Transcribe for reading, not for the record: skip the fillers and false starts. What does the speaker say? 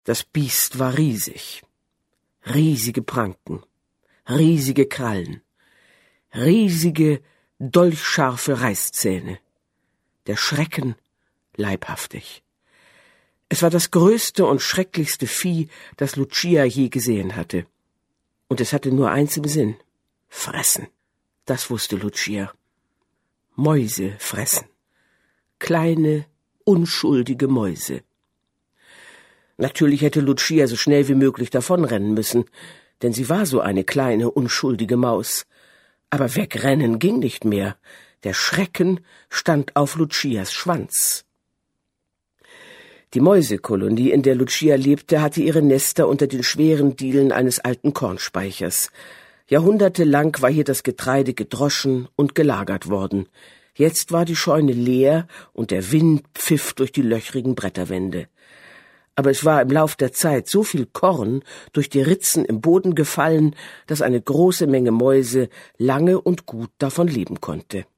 Das Biest war riesig. Riesige Pranken, riesige Krallen, riesige, dolchscharfe Reißzähne. Der Schrecken leibhaftig. Es war das größte und schrecklichste Vieh, das Lucia je gesehen hatte. Und es hatte nur eins im Sinn: fressen. Das wusste Lucia. Mäuse fressen. Kleine, unschuldige Mäuse. Natürlich hätte Lucia so schnell wie möglich davonrennen müssen, denn sie war so eine kleine, unschuldige Maus. Aber wegrennen ging nicht mehr. Der Schrecken stand auf Lucias Schwanz. Die Mäusekolonie, in der Lucia lebte, hatte ihre Nester unter den schweren Dielen eines alten Kornspeichers. Jahrhundertelang war hier das Getreide gedroschen und gelagert worden. Jetzt war die Scheune leer und der Wind pfiff durch die löchrigen Bretterwände. Aber es war im Lauf der Zeit so viel Korn durch die Ritzen im Boden gefallen, dass eine große Menge Mäuse lange und gut davon leben konnte.